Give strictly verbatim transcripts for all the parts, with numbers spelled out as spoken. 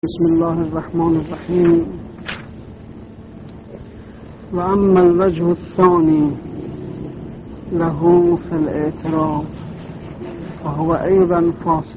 بسم الله الرحمن الرحيم. وأما الوجه الثاني له في الاعتراض فهو أيضا فاصل.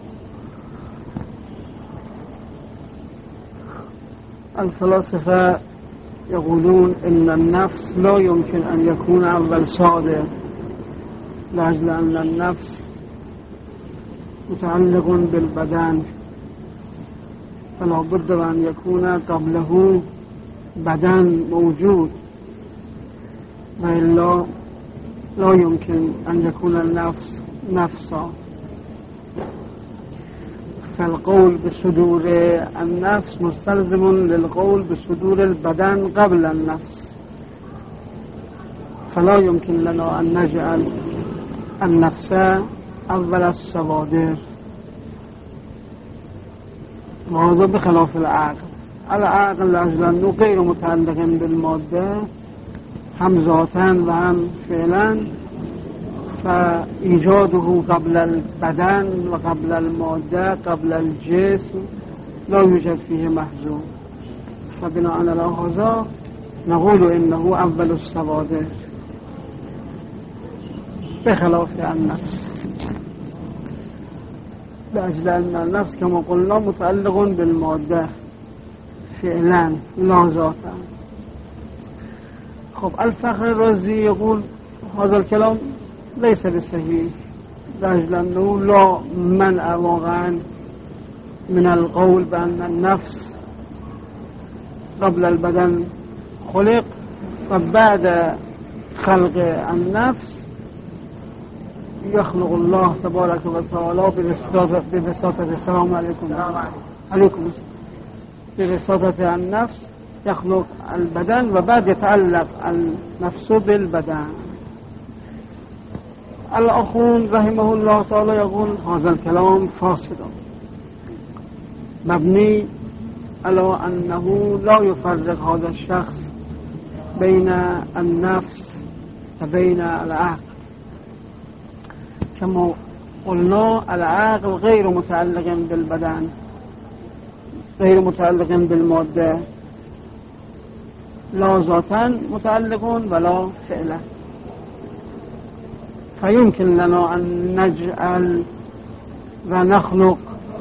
الفلاسفة يقولون إن النفس لا يمكن أن يكون أول صادر، لأجل أن النفس متعلق بالبدن، فلا بد أن يكون قبله بدن موجود، وإلا لا يمكن أن يكون النفس نفسا. فالقول بصدور النفس مستلزم للقول بصدور البدن قبل النفس، فلا يمكن لنا أن نجعل النفس أول الصوادر، وهذا بخلاف العقل. العقل لأجل أنه غير متعلق بالمادة هم ذاتا و هم فعلا، فإيجاده قبل البدن و قبل المادة قبل الجسم لا يوجد فيه محذور، فبناء على هذا نقول إنه أول الصوادر بخلاف النفس، لأجل أن النفس كما قلنا متعلق بالمادة فعلا لا ذاتا. خب الفخر الرازي يقول هذا الكلام ليس بصحيح، لأجل أنه لا منع واقعا من القول بأن النفس قبل البدن خلق، وبعد خلق النفس يخلق الله تبارك وتعالى ببساطة السلام عليكم عليكم ببساطة النفس يخلق البدن، وبعد يتعلق النفس بالبدن. الأخون رحمه الله تعالى يقول هذا الكلام فاسد مبني على أنه لا يفرق هذا الشخص بين النفس وبين العقل. كما قلنا العقل غير متعلق بالبدن، غير متعلق بالمادة، لا ذاتا متعلق ولا فعلا، فيمكن لنا أن نجعل ونخلق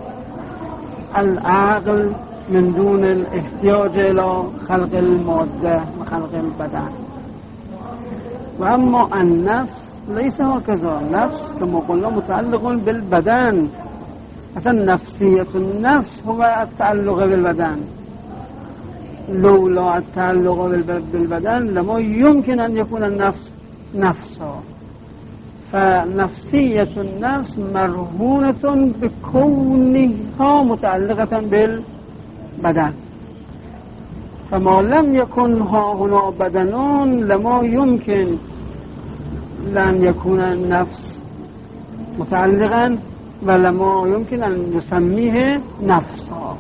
العقل من دون الاحتياج إلى خلق المادة وخلق البدن. وأما النفس ليس هكذا، النفس كما قلنا متعلق بالبدن، مثلا نفسية النفس هو التعلق بالبدن، لولا التعلق بالبدن لما يمكن أن يكون النفس نفسا. فنفسية النفس مرهونة بكونها متعلقة بالبدن، فما لم يكن ها هنا بدنون لما يمكن لن يكون النفس متعلقا، ولما يمكن أن نسميه نفسا.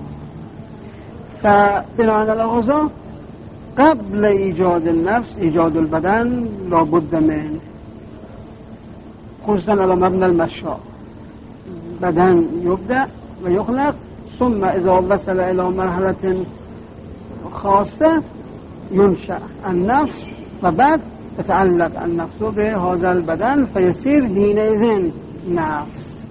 فبناء على هذا قبل إيجاد النفس إيجاد البدن لابد منه، خصوصا على مبنى المشاء. بدن يبدأ ويخلق، ثم إذا وصل إلى مرحلة خاصة ينشأ النفس، وبعد تتعلق النفس بهذا البدن فيصير حينئذ نفس.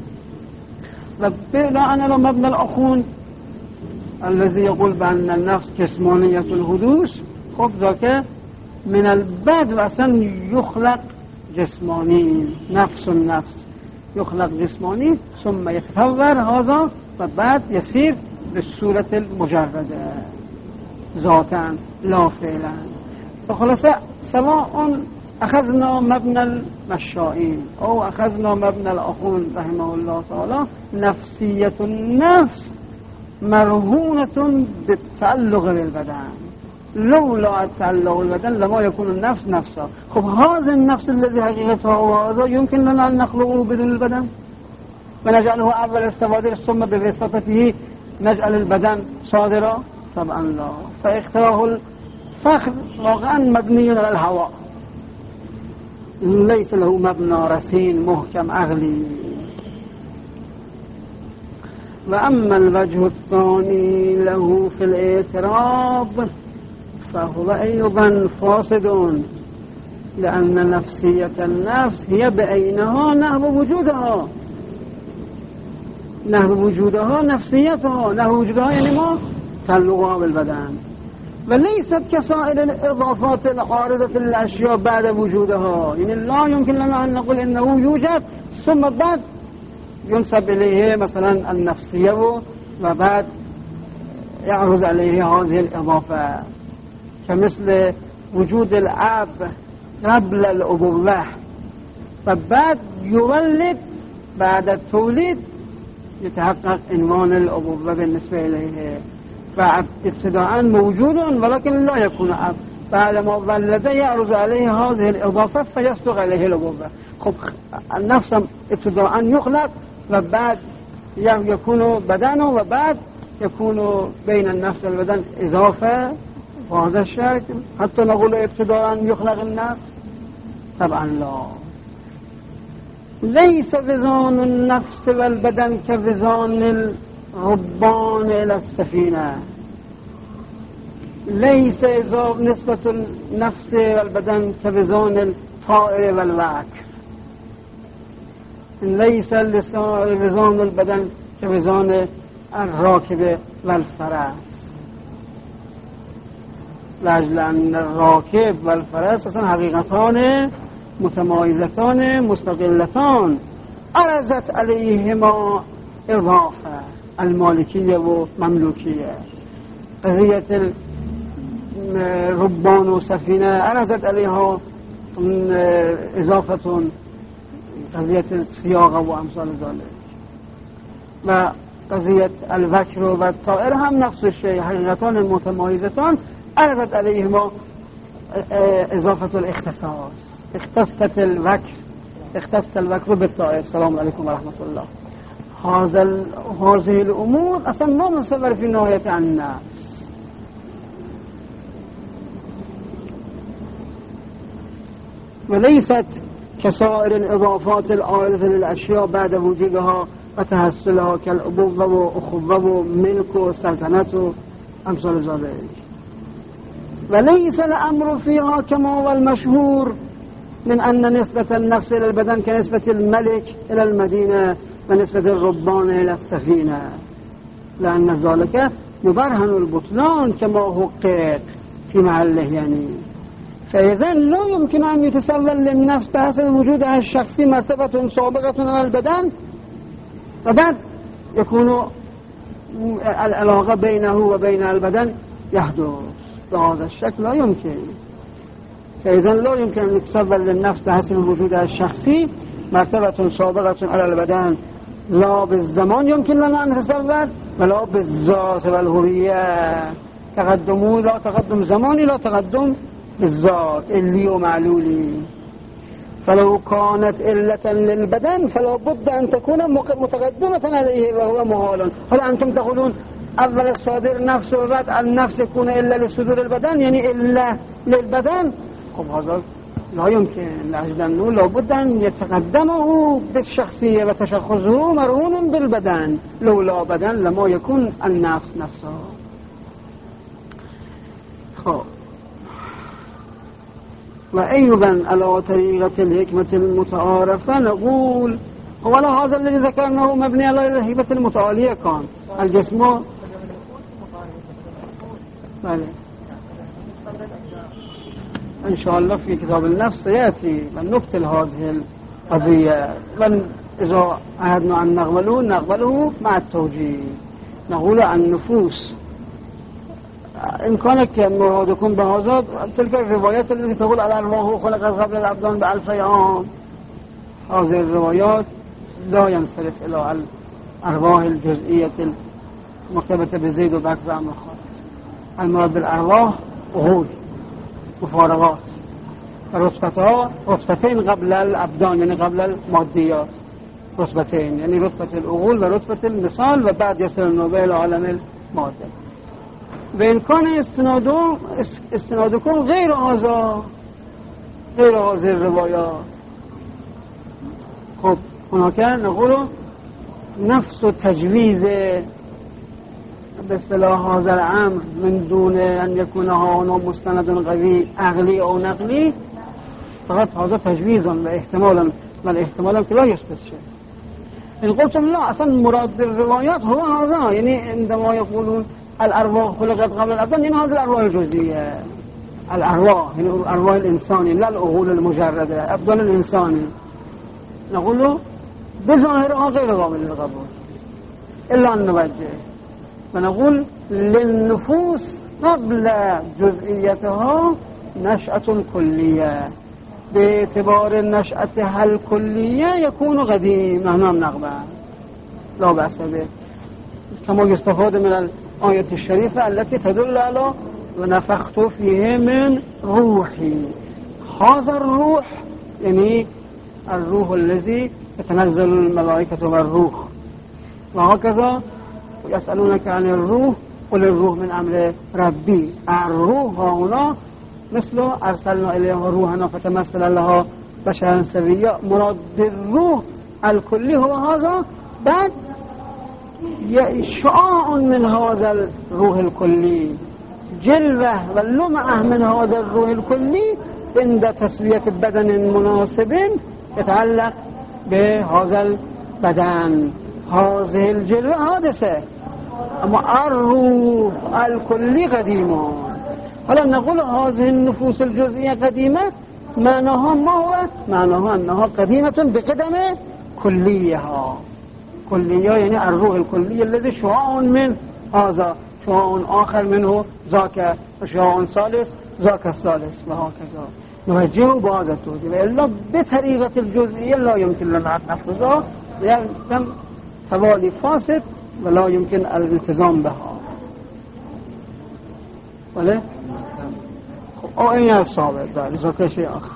وبناء على مبنى الأخون الذي يقول بأن النفس جسمانية الحدوث، خب ذاك من البعد أصلا يخلق جسماني، نفس النفس يخلق جسماني ثم يتطور هذا وبعد يصير بالصورة المجردة ذاتا لا فعلا. فخلاصة سواء أخذنا مبنى المشائين أو أخذنا مبنى الأخون رحمه الله تعالى، نفسية النفس مرهونة بالتعلق بالبدن، لولا التعلق بالبدن لما يكون النفس نفسه. خب هذا النفس الذي حقيقته هذا يمكن لنا أن نخلقه بدون البدن ونجعله أول الصوادر ثم بواسطته نجعل البدن صادرا؟ طبعا لا. فاختراع الفخر واقعا مبني على الهواء، ليس له مبنى رصين محكم عقلي. و اما الوجه الثاني له في الاعتراف فهو أيضا فاسد، لأن نفسية النفس هي بعينها نحو وجودها، نحو وجودها نفسيتها، نحو وجودها يعني ما تعلقها بالبدن، وليست كسائر الإضافات العارضة في الأشياء بعد وجودها. يعني لا يمكن لنا أن نقول إنه يوجد ثم بعد ينسب إليه مثلا النفسية وبعد يعرض عليه هذه الإضافة، كمثل وجود الأب قبل الأبوة فبعد يولد بعد التوليد يتحقق عنوان الأبوة بالنسبة إليه، فابتداء موجود ولكن لا يكون أب، بعد ما ولد يعرض عليه هذه الإضافة فيصدق عليه الأبوة. خب النفس ابتداء يخلق وبعد يكون بدن وبعد يكون بين النفس والبدن إضافة، وهذا الشكل حتى نقول ابتداء يخلق النفس؟ طبعا لا. ليس وزان النفس والبدن كوزان الربان إلى السفينة، ليس نسبة النفس والبدن كوزان الطائر والوكر، ليس وزان البدن كوزان الراكب والفرس، لأجل أن الراكب والفرس اصلا حقیقتان متمایزتان مستقلتان، عرضت علیهما اضافه المالکیه و مملوکیه. قضیه ربان و سفینه عرضت علیها اضافه قضیه سیاقه و امثال ذلك، و قضیه الوکر و الطائر هم نفس الشيء، حقیقتان متمایزتان عرضت علیهما اضافه الاختصاص. اختصت الوکر اختص الوکر بالطائر. السلام علیکم و رحمت الله. هذه الامور اصلا ما مصور في نهایت النفس. وليست كسائر الإضافات العارضة للأشياء بعد وجودها وتحصلها كالأبوة وأخوة وملك وسلطنة وأمثال ذلك. وليس الأمر فيها كما هو المشهور من أن نسبة النفس إلى البدن كنسبة الملك إلى المدينة ونسبة الربان إلى السفينة، لأن ذلك مبرهن البطلان كما حقق في محله. يعني فإذا لا يمكن أن يتصور للنفس بحسب وجودها الشخصي مرتبة سابقة على البدن وبعد يكون العلاقة بينه وبين البدن يحدث بهذا الشكل. لا يمكن. فإذا لا يمكن أن يتصور للنفس بحسب وجودها الشخصي مرتبة سابقة على البدن، لا بالزمان يمكن لنا أن نتصور ولا بالذات والهوية. تقدمه لا تقدم زماني لا تقدم بالذات اللي ومعلولي. فلو كانت إلة للبدن فلا بد أن تكون متقدمة عليه وهو محال. هل أنتم تقولون أول الصادر نفس وبعد النفس يكون إلا لصدور البدن يعني إلا للبدن؟ خب هذا لا يمكن، لأجل أنه لا بد أن يتقدمه بالشخصية وتشخصه مرهون بالبدن، لولا بدن لما يكون النفس نفسه. خب وأيضا على طريقة الحكمة المتعارفة نقول ولا هذا الذي ذكرناه مبني على الحكمة المتعالية كان الجسم بله إن شاء الله في كتاب النفس يأتي من نبتل هذه القضية. من إذا أردنا أن نقبله نقبله مع التوجيه، نقول عن النفوس إن كانت مرادكم بهذا تلك الروايات التي تقول على الأرواح خلقت قبل الأبدان بألف عام، هذه الروايات لا ينصرف إلى الأرواح الجزئية المرتبطة بزيد وبكر وعمر خالد. المراد بالأرواح عقول مفارغات، رتبتها رتبتين قبل الأبدان يعني قبل الماديات، رتبتين يعني رتبة العقول ورتبة المثال وبعد يصل النوبة إلى عالم المادة. وإن كان استنادكم استنادكم غير هذا غير هذه الروايات. خب هناك نقول نفس و تجویز به اصطلاح هذا الامر من دون ان يكون هانا مستند قوی عقلی او نقلی فقط هذا تجویز و احتمالا و احتمالا که لا يثبت شيء. ان قلتم لا اصلا مراد الروايات هو هذا، يعني عندما يقولون الارواح خلقت قبل الابدان، يعني هذه الارواح الجزئيه، الارواح يعني ارواح الانساني لا العقول المجرده، ابدان الانساني نقول بظاهرها غير قابل للقبول الا ان نوجه ونقول للنفوس قبل جزئيتها نشأة كلية، باعتبار نشأتها الكلية يكون قديم نحن نقبل لا بأس به، كما يستفاد من الآية الشريفة التي تدل على ونفخت فيه من روحي. هذا الروح يعني الروح الذي يتنزل الملائكة والروح. وهكذا يسألونك عن الروح قل الروح من أمر ربي. الروح هنا مثل أرسلنا إليها روحنا فتمثل لها بشرا سويا. مراد بالروح الكلي هو هذا، بعد شعاع من هذا الروح الكلي، جلوة واللمعة من هذا الروح الكلي عند تسوية بدن مناسب يتعلق بهذا البدن. هذه الجلوة حادثة، أما الروح الكلي قديمة. هلا نقول هذه النفوس الجزئية قديمة، معناها ما هو؟ معناها أنها قديمة بقدم كليها. كلية يعني الروح الكلي الذي شعاع من هذا، شعاع آخر منه ذاك، شعاع ثالث ذاك الثالث، وهكذا نوجهه بهذا التوجيه. إلا بطريقة الجزئية لا يمكن لنا أن نفذها، يعني توالي فاسد ولا يمكن الالتزام بها. ولا او این الصابر بله ذاك شيء آخر.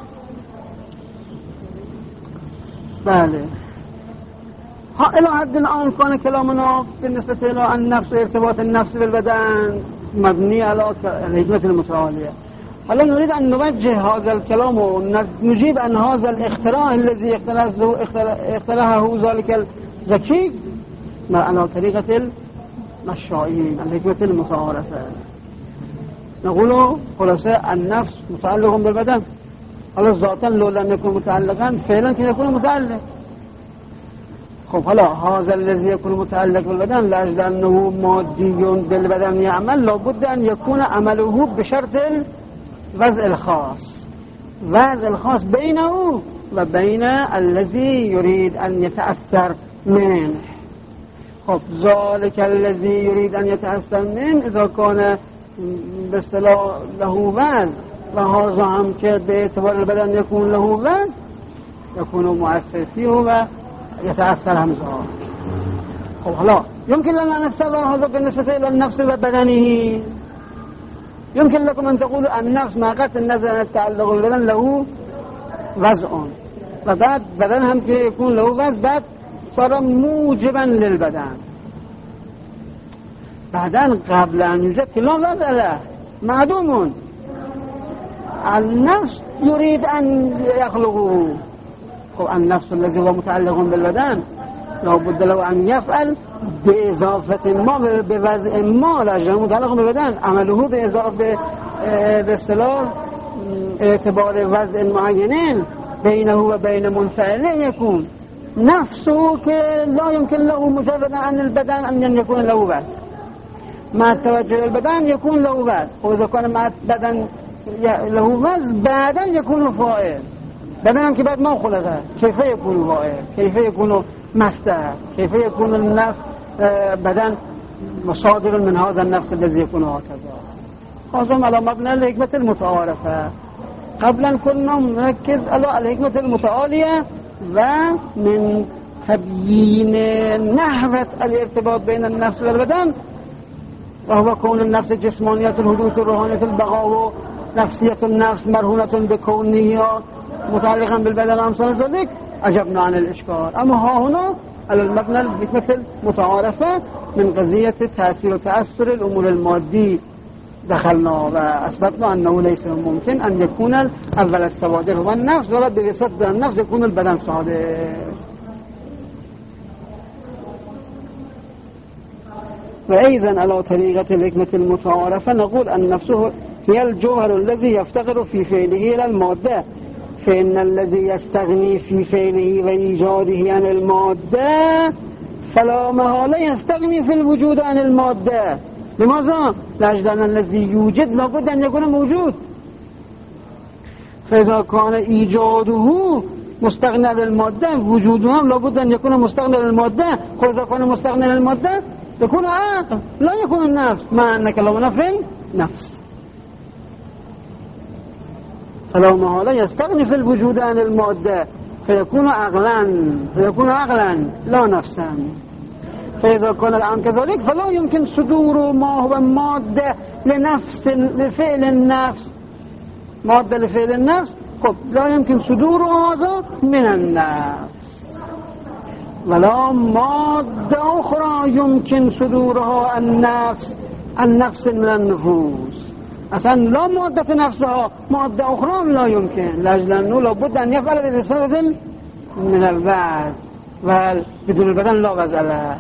بله ها الى حد الآن كان كلامنا بالنسبة الى النفس وارتباط النفس بالبدن مبني على الحكمة المتعالية. هلا نريد أن نوجه هذا الكلام ونجيب أن هذا الاختراع الذي اخترعه ذلك الذكي على طريقة المشائين الحكمة المتعارفة. نقول خلاصة النفس متعلق بالبدن، هلا ذاتا لو لم يكن متعلقا فعلا كي يكون متعلق. خب هلا هذا الذي يكون متعلق بالبدن لأجل أنه مادي بالبدن يعمل لابد أن يكون عمله بشرط الوضع الخاص، وضع الخاص بينه وبين الذي يريد أن يتأثر منه. خب ذلك الذي يريد أن يتأثر منه إذا كان باصطلاح له وزن، وهذا هم که به اعتبار البدن يكون له وزن يكون مؤثر فيه ويتأثر هم ذلك. خب حالا يمكن لنا نفسر هذا بالنسبة إلى النفس وبدنه. يمكن لكم أن تقولوا النفس ما قد النظر التعلق بالبدن له وزن، وبعد بدن هم که يكون له وزن بعد صار موجبا للبدن. بعدين قبل أن يوجد لا وضع له معدوم. النفس يريد أن يخلقه. النفس الذي هو متعلق بالبدن لا بد له أن يفعل بإضافة ما بوضع ما لأجل متعلق بالبدن، عمله بإضافة باصطلاح اعتبار وضع معين بينه وبين منفعله يكون نفسه لا يمكن له مجرد عن البدن أن يكون له وزن. مع التوجه البدن يكون له وزن، وإذا كان مع البدن له وزن بعدا يكون فائل. بدن بعد ما خلقه كيف يكون فائل؟ كيف يكون مصدر؟ كيف يكون النفس بدن مصادر من هذا النفس الذي يكون هكذا؟ هذا على مبنى الحكمة المتعارفة. قبلا كنا نركز على الحكمة المتعالية ومن تبيين نحو الارتباط بين النفس والبدن، وهو كون النفس جسمانية الحدوث الروحانية البقاء، نفسية النفس مرهونة بكونها متعلقا بالبدن أمثال ذلك، أجبنا عن الإشكال. أما ها هنا على المبنى الحكمة المتعارفة من قضية تأثير وتأثر الأمور المادي دخلنا وأثبتنا أنه ليس ممكن أن يكون أول الصوادر هو النفس، ولا بواسطة النفس يكون البدن صادر. وأيضا على طريقة الحكمة المتعارفة نقول أن نفسه هي الجوهر الذي يفتقر في فعله إلى المادة، فإن الذي يستغني في فعله وإيجاده عن المادة فلا محالة يستغني في الوجود عن المادة. لماذا؟ لأجل أن الذي يوجد لابد أن يكون موجود، فإذا كان إيجاده مستغنى عن المادة وجوده هم لابد أن يكون مستغنى عن المادة. وإذا كان مستغنى عن المادة يكون عاقل لا يكون النفس، مع أنك لو نفر نفس فلو محالة يستغني في الوجود عن المادة فيكون عقلا فيكون عقلا لا نفسا. فإذا كان الآن كذلك فلا يمكن صدور ما هو مادة لنفس لفعل النفس، مادة لفعل النفس خب لا يمكن صدور هذا من النفس، ولا مادة أخرى يمكن صدورها النفس النفس من النفوس. اصلا لا مادة نفسها مادة أخرى لا يمكن، لأجل أنه لابد أن يفعل بواسطة من الوعد، وبدون البدن لا وضع له.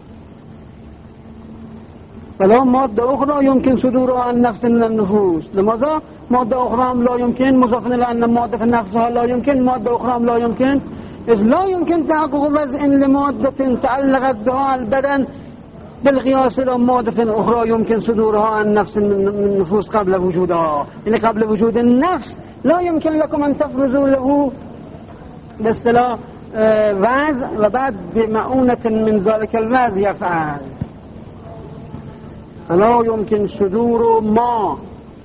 ولا مادة أخرى يمكن صدورها عن نفس من النفوس. لماذا؟ مادة أخرى لا يمكن مضافا إلى أن مادة نفسها لا يمكن، مادة أخرى لا يمكن، إذ لا يمكن تحقق وضع لمادة تعلقت بها البدن بالقياس إلى مادة أخرى يمكن صدورها عن نفس من النفوس قبل وجودها. يعني قبل وجود النفس لا يمكن لكم أن تفرزوا له باصطلاح وعظ وبعد بمعونة من ذلك الوعظ يفعل. فلا يمكن صدور ما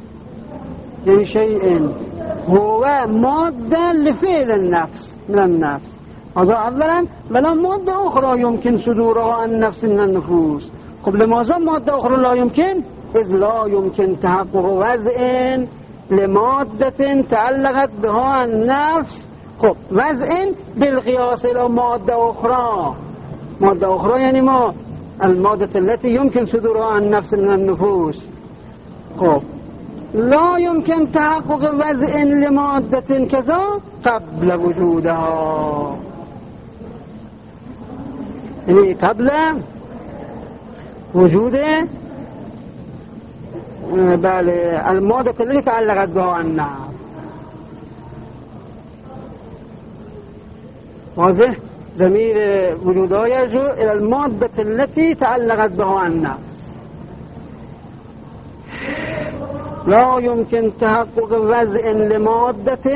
لشيء هو مادة لفعل النفس من النفس، هذا أولا. ولا مادة أخرى يمكن صدورها عن نفس من النفوس. قبل ماذا مادة أخرى لا يمكن؟ إذ لا يمكن تحقق وضع لمادة تعلقت بها النفس خب وضع بالقياس إلى مادة أخرى. مادة أخرى يعني ما؟ المادة التي يمكن صدورها عن نفس من النفوس. خب لا يمكن تحقق وضع لمادة كذا قبل وجودها، يعني قبل وجود بل المادة التي تعلقت بها النفس. واضح؟ ضمير وجودها يرجع إلى المادة التي تعلقت بها النفس. لا يمكن تحقق وضع لمادة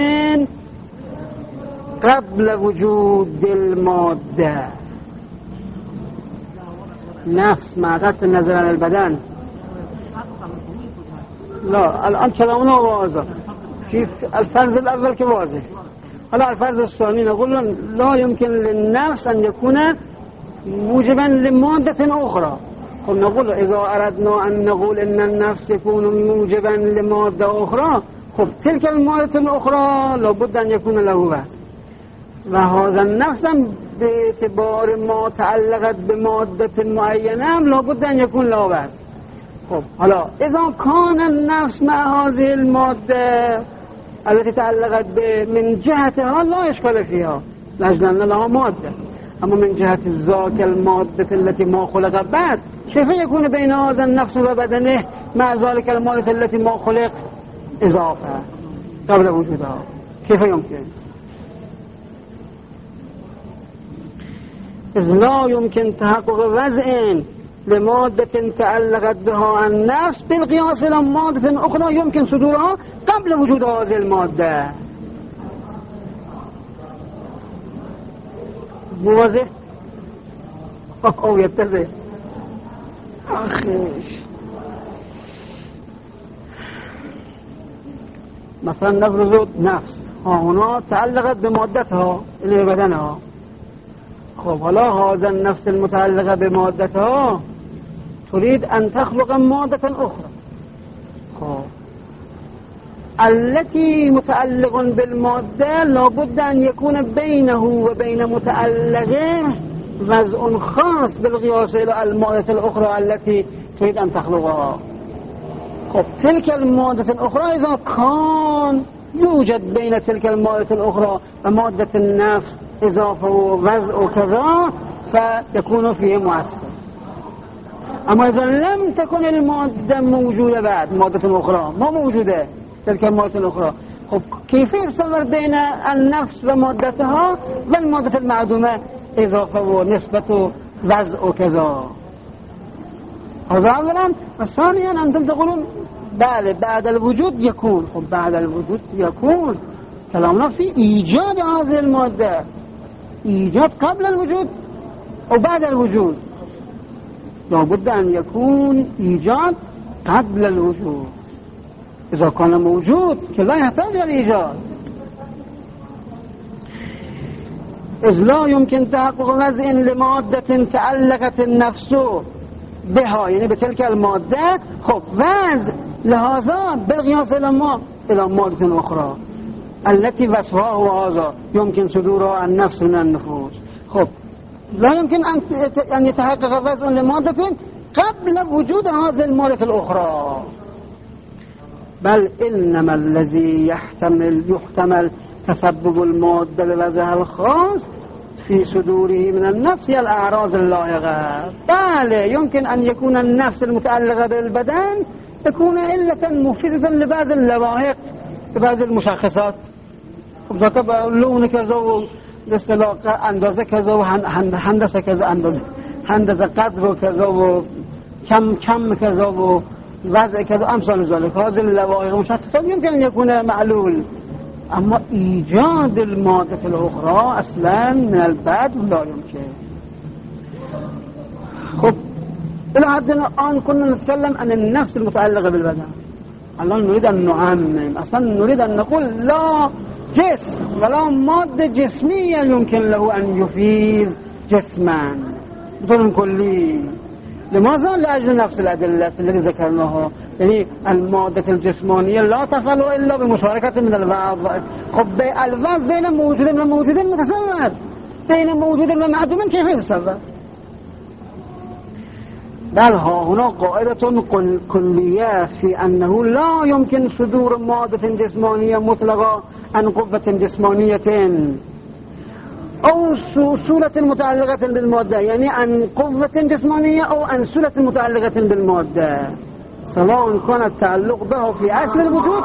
قبل وجود المادة. نفس مع قطع النظر عن البدن. لا الآن كلامنا واضح في الفرض الأول كواضح. هلا الفرض الثاني نقول لا يمكن للنفس أن يكون موجبا لمادة أخرى. قل نقول إذا أردنا أن نقول إن النفس يكون موجبا لمادة أخرى خب تلك المادة الأخرى لابد أن يكون له وصف، وهذا النفس باعتبار ما تعلقت بمادة معينة لابد أن يكون له وصف. خب هلا إذا كان النفس مع هذه المادة التي تعلقت من جهتها لا إشكال فيها لأجل أن لها مادة، أما من جهة ذاك المادة التي ما خلق بعد كيف يكون بين هذا النفس وبدنه مع ذلك المادة التي ما خلق إضافة قبل وجودها؟ كيف يمكن؟ إذ لا يمكن تحقق وضع لمادة تعلقت بها النفس بالقياس إلى مادة أخرى يمكن صدورها قبل وجود هذه المادة. موضح؟ أو يتضح؟ أخيش مثلا نفرض نفس هنا تعلقت بمادتها اللي بدنها. خب ولا هذا النفس المتعلقة بمادتها تريد أن تخلق مادة أخرى خب التي متعلق بالمادة لابد أن يكون بينه وبين متعلقه وضع خاص بالقياس إلى المادة الأخرى التي تريد أن تخلقها. خب تلك المادة الأخرى إذا كان يوجد بين تلك المادة الأخرى ومادة النفس إضافة ووضع وكذا فيكون فيه مؤثر. اما اذا لم تكن الماده موجوده بعد ماده اخرى ما موجوده تلك الماده الاخرى، خب كيف يصور بين النفس ومادتها والماده المعدومه اضافه ونسبه وضع وكذا؟ هذا اولا. وثانيا انتم تقولون بله بعد الوجود يكون، خب بعد الوجود يكون كلامنا في ايجاد هذه الماده، ايجاد قبل الوجود وبعد الوجود، لابد ان يكون ايجاد قبل الوجود. اذا كان موجود که لا يحتاج الى ايجاد، اذ لا يمكن تحقق وضع لماده تعلقت النفس بها، یعنی به تلك الماده، خب وضع لهذا بالقياس الى ما الى ماده اخرى التي وصفها هو هذا يمكن صدورها النفس من النفوس. خب لا يمكن ان يتحقق وضع لماده قبل وجود هذه الماده الاخرى، بل انما الذي يحتمل يحتمل تسبب الماده لوضعها الخاص في صدوره من النفس هي الأعراض اللائقة. بله يمكن أن يكون النفس المتعلقة بالبدن تكون علة مفيدة لبعض اللواحق لبعض المشخصات، لون كذا واصطلاح اندازه كذا و هندسه كذا، اندازه هندسه قدر و كذا و کم کم كذا و وضع كذا امثال ذلك. هذه اللواحق مشخصات يمكن أن يكون معلول، اما ایجاد الماده الاخرى اصلا من البعد لا يمكن. خب الى حد الان كنا نتكلم عن النفس المتعلقه بالبدن، الان نريد ان نعمم، اصلا نريد ان نقول لا جسم ولا ماده جسميه يمكن له ان يفيد جسما بطور كلي. لماذا؟ لاجل نفس الادله التي ذكرناها، يعني المادة الجسمانية لا تفعل إلا بمشاركة من الوضع. خب الوضع بين موجود وموجود متصور، بين موجود ومعدوم كيف يتصور؟ بل ها هنا قاعدة كلية في أنه لا يمكن صدور مادة جسمانية مطلقة عن قوة جسمانية أو صورة متعلقة بالمادة، يعني عن قوة جسمانية أو عن صورة متعلقة بالمادة، سواء كان التعلق به في أصل الوجود،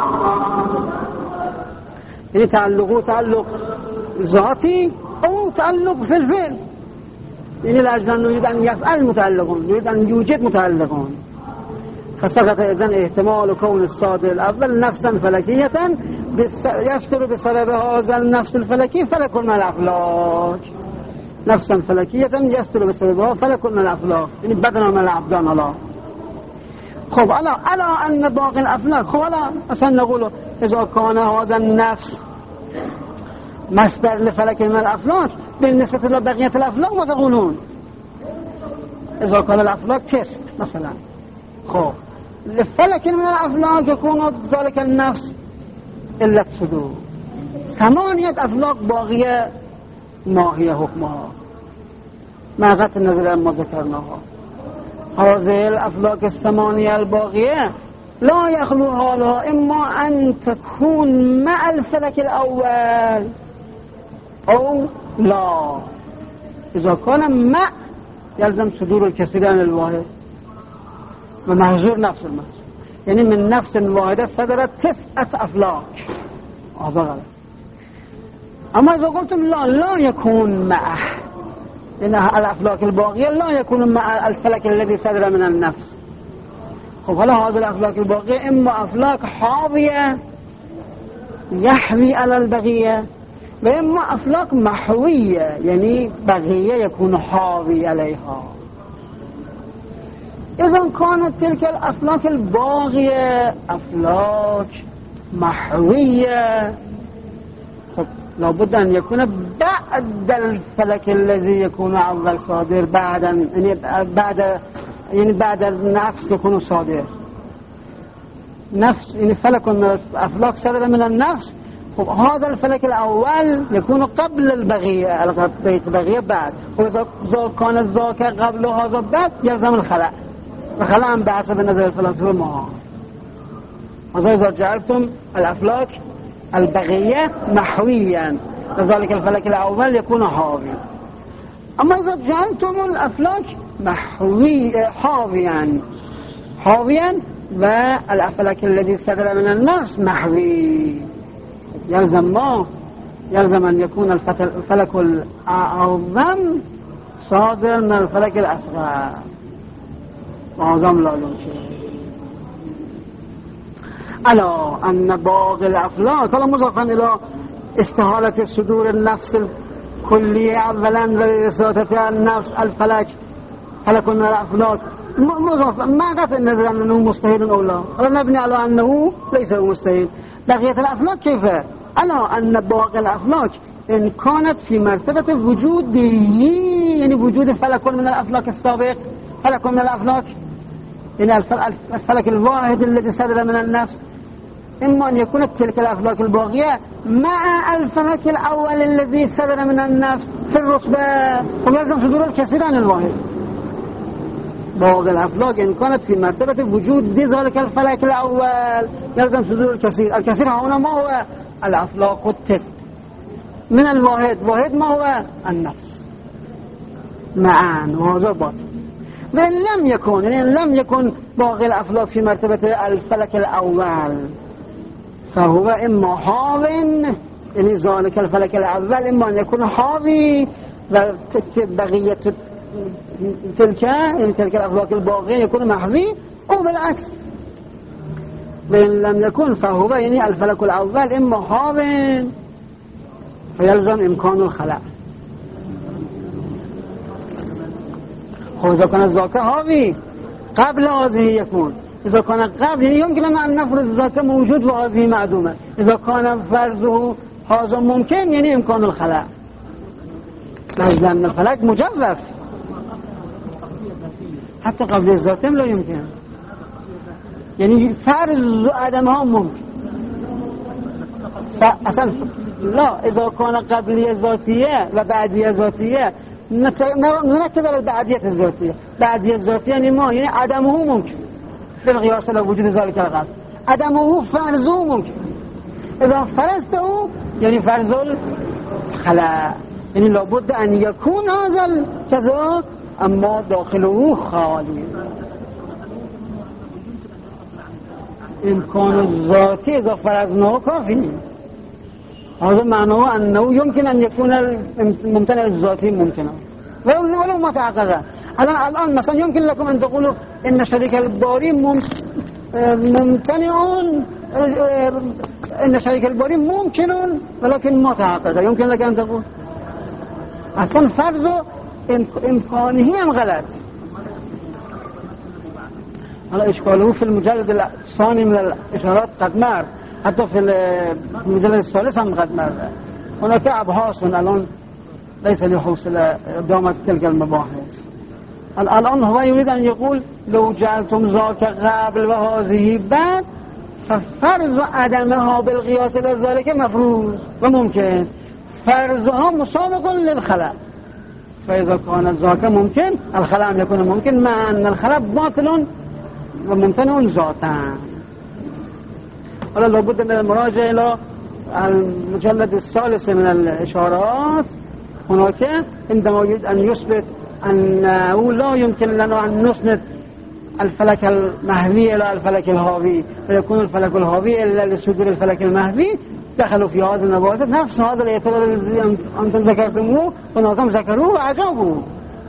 يعني تعلقه تعلق ذاتي أو تعلق في الفعل، يعني لأجل نريد أن يفعل متعلقون، نريد أن يوجد متعلقون. فسقط إذن احتمال كون الصادر الأول نفسا فلكية يشتر بسبب هذا النفس الفلكي فلك من الأفلاك، نفسا فلكية يشتر بسببها فلك من الأفلاك، يعني بدنا من الأبدان. الله خب ألا ألا أن باقي الأفلاك، خب ألا أصلا نقول إذا كان هذا النفس مصدر لفلك من الأفلاك بالنسبة لبقية الأفلاك ما تقولون؟ إذا كان الأفلاك تسع مثلا، خب لفلك من الأفلاك يكون ذلك النفس إلا صدور. ثمانية أفلاك باقية ما هي حكمها ما غت النظر ما ذكرناها. هذه الأفلاك الثمانية الباقية لا يخلو حالها إما أن تكون مع الفلك الأول أو لا. إذا كان مع يلزم صدور الكثيرين الواحد ومحظور نفس المحظور، يعني من نفس واحدة صدرت تسعة أفلاك، هذا غلط. أما إذا قلتم لا لا يكون معه، لأن الأفلاك الباقية لا يكون مع الفلك الذي صدر من النفس، خب هلا هذه الأفلاك الباقية إما أفلاك حاوية يحوي على البقية، وإما أفلاك محوية يعني بقية يكون حاوي عليها. إذا كانت تلك الأفلاك الباقية أفلاك محوية، خب لابد أن يكون بعد الفلك الذي يكون أول صادر، بعد يعني بعد يعني بعد النفس يكون صادر، نفس يعني فلك من الأفلاك صادر من النفس. خب هذا الفلك الأول يكون قبل البقية، البقية بعد، وإذا كان ذاك قبل هذا بعد يلزم الخلق، الخلق بحسب النظر الفلسفي ما هذا. إذا جعلتم الأفلاك البقية محويا لذلك الفلك الأول يكون حاوي. أما إذا جعلتم الأفلاك محوي حاويا حاويا والفلك الذي صدر من النفس محوي. يلزم ما يلزم أن يكون الفلك الأعظم صادر من الفلك الأصغر وأعظم لا يمكن. ألا أن باقي الأفلاك هذا مضافا إلى استحالة صدور النفس الكلية أولا ولوساطة النفس الفلك فلك من الأفلاك مضافا ما قطع النظر أنه مستحيل أو لا، ولا نبني على أنه ليس مستحيل. بقية الأفلاك كيف؟ ألا أن باقي الأفلاك إن كانت في مرتبة وجود به، يعني وجود فلك من الأفلاك السابق، فلك من الأفلاك يعني الفلك الواحد الذي صدر من النفس، إما أن يكون تلك الأفلاك الباقية مع الفلك الأول الذي صدر من النفس في الرتبة، ويلزم صدور الكثير عن الواحد. باقي الأفلاك إن كانت في مرتبة وجود ذلك الفلك الأول يلزم صدور الكثير. الكثير هنا ما هو؟ الأفلاك التسع من الواحد. واحد ما هو؟ النفس معا، وهذا باطل. وإن لم يكن يعني لم يكن باقي الأفلاك في مرتبة الفلك الأول فهو إما حاو، يعني ذلك الفلك الأول إما أن يكون حاوي وبقية تلك يعني تلك الأفلاك الباقية يكون محوي، أو بالعكس. وإن لم يكن فهو يعني الفلك الأول إما حاو فيلزم إمكان الخلاء. إذا كان ذاك حاوي قبل هذه يكون، إذا كان قبل يعني يمكن أن نفرض ذاك موجود وهذه معدومة. إذا كان فرضه هذا ممكن يعني إمكان الخلاء، لأن الفلك مجوف حتى قبل الذاتهم لا يمكن، يعني فرض عدمها ممكن أصلا لا. إذا كان قبلية ذاتية وبعدية ذاتية نركز على البعدية الذاتية. بعدية الذاتية يعني ما يعني عدمه ممكن بالقياس على وجود ذلك القبل، عدمه فرضه ممكن. إذا فرضته يعني فرض الخلاء، يعني لابد أن يكون هذا الجزاء أما داخله خالي. إمكان الذاتي إذا فرضناه كافي، هذا معناه أنه يمكن أن يكون الممتنع الذاتي ممكنا ولو ما تعقد. الآن الآن مثلا يمكن لكم أن تقولوا إن شريك الباري ممتنع، إن شريك الباري ممكن ولكن ما تعقد. يمكن لك أن تقول أصلا فرض إمكانه أم غلط. على إشكاله في المجلد الثاني من الإشارات قد مر، حتى في المجلد الثالث هم قد مر. هناك أبحاث الآن ليس لحوصل إقامة تلك المباحث. الآن هو يريد أن يقول لو جعلتم ذاك قبل وهذه بعد ففرض عدمها بالقياس إلى ذلك مفروض وممكن، فرضها مسابق للخلاء. فإذا كان ذاك ممكن الخلاء يكون ممكن، مع أن الخلاء باطل وممتنع ذاتا. ولا لابد من المراجعة إلى المجلد الثالث من الإشارات. هناك عندما يريد أن يثبت أنه لا يمكن لنا أن نسند الفلك المهوي إلى الفلك الهاوي، ويكون الفلك الهاوي إلا لصدور الفلك المهوي، دخلوا في هذا النبات نفس هذا الاعتبار الذي أنتم ذكرتموه وناكم ذكروه وعجبوه.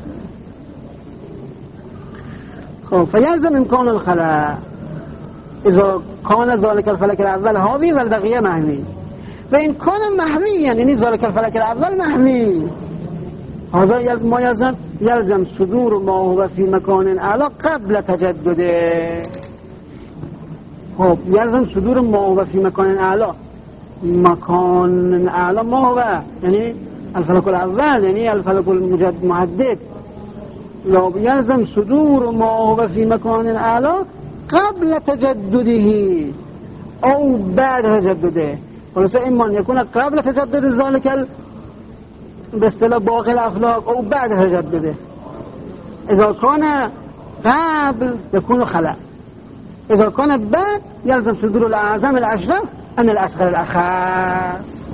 فيلزم إمكان الخلاء إذا كان ذلك الفلك الأول هاوي والبقية مهوي. فإن كان محويا يعني ذلك الفلك الأول محوي، هذا ما يلزم يلزم صدور ما هو في مكان أعلى قبل تجدده. خب يلزم صدور ما هو في مكان أعلى. مكان أعلى ما هو؟ يعني الفلك الأول يعني الفلك المحدد. لو يلزم صدور ما هو في مكان أعلى قبل تجدده أو بعد تجدده. وليس إما أن يكون قبل تجدد ذلك باصطلاح باقي الأفلاك أو بعد تجدده. إذا كان قبل يكون خلاء، إذا كان بعد يلزم صدور الأعظم الأشرف أن الأصغر الأخص.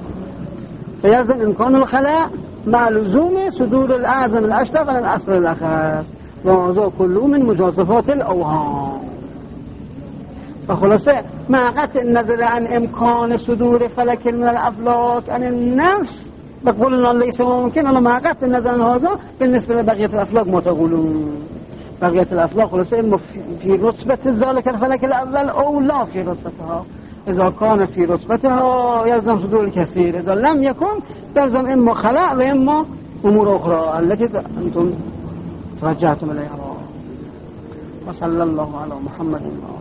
فيلزم إمكان الخلاء مع لزوم صدور الأعظم الأشرف أن الأصغر الأخص. و هذا كله من مجازفات الاوهام. و خلاصه مع قطع النظر عن امکان صدور فلک من الافلاک عن النفس بقولنا ليس ممكن، انا مع قطع النظر عن هذا بالنسبه لبقيه الافلاک ما تقولون. بقيه الافلاک خلاصه اما في رتبه ذلك الفلك الاول او لا في رتبتها. اذا كان في رتبتها يلزم صدور الكثير، اذا لم يكن يلزم اما خلاء و اما امور اخرى التي انتم توجهتم اليها. وصلى الله على محمد.